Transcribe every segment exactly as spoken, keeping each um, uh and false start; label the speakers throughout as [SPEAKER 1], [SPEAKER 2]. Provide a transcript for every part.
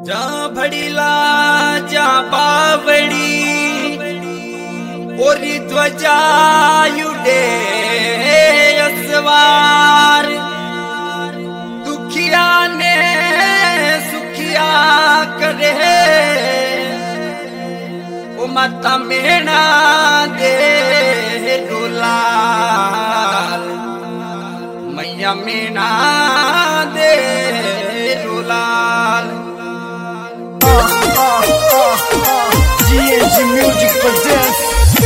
[SPEAKER 1] जा भड़ीला जा बावड़ी ओरी ध्वजा युडे असवार दुखिया ने सुखिया करे ओ माता मेणा दे दुलाल मैया मेणा दे Dulal.
[SPEAKER 2] G N G Music presents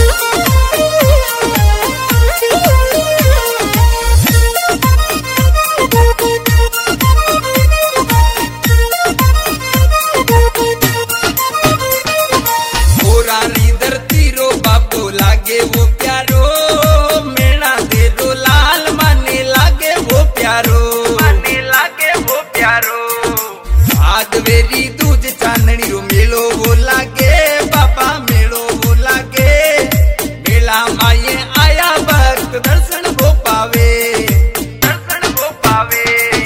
[SPEAKER 1] पुरानी धरती रो बापू लागे वो प्यारो मेणा दे रो लाल माने लागे वो प्यारो माने लागे वो प्यारो आग वेरी दूज चांदनी रो मेलो वो लागे बाबा मेलो वो लागे मेला माये आया भक्त दर्शन वो पावे दर्शन वो पावे।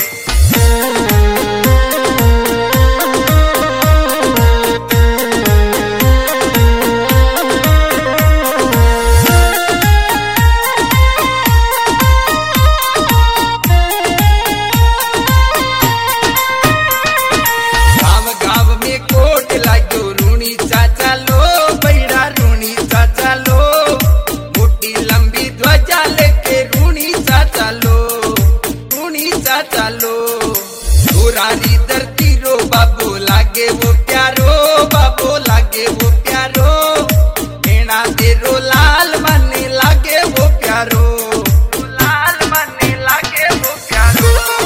[SPEAKER 1] पुरानी धरती रो बाबू लागे वो प्यारो बाबू लागे वो प्यारो मेणा दे रो लाल माने लागे वो प्यारो लाल माने लागे वो प्यारो।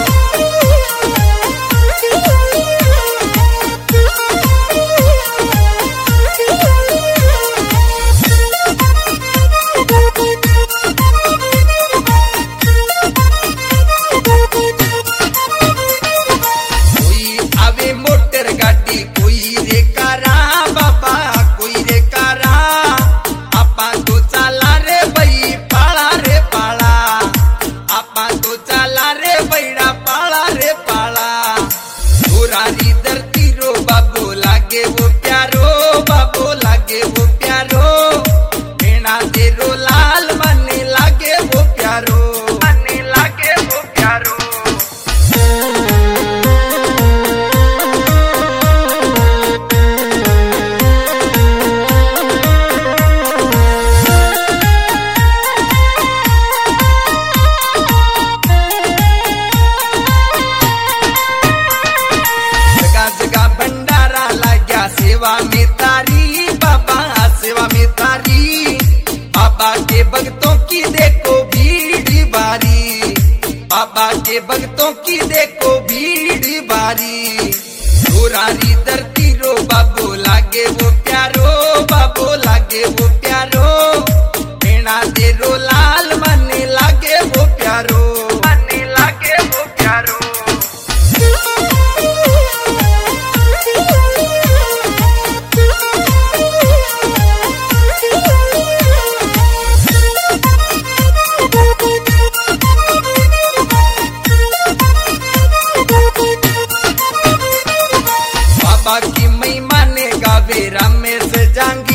[SPEAKER 1] पुरानी धरती रो बाबू लागे वो प्यारो बाबू लागे वो प्यारो मेणा दे रो लाल माने लागे वो प्यारो माने लागे वो प्यारो। सेवा में तारी बाबा सेवा में तारी बाबा के भक्तों की देखो भीड़ बारी बाबा के भक्तों की देखो भीड़ बारी। पुरानी धरती रो बाबू लागे वो प्यारो बाबू लागे वो प्यारो मेणा दे रो लाल माने लागे वो प्यारो माने लागे वो प्यारो। बाबा की महिमा ने गावे रमेश जांग